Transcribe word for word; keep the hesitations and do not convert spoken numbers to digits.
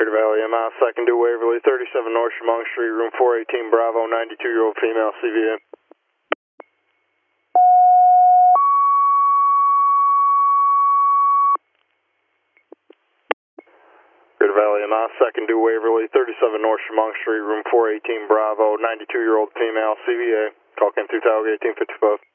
Greater Valley M I, second to Waverly, thirty-seven North Chemung Street, room four eighteen Bravo, ninety-two-year-old female, C V A. Greater Valley M I, second to Waverly, thirty-seven North Chemung Street, room four eighteen Bravo, ninety-two-year-old female, C V A. Call came through Tower eighteen fifty-five.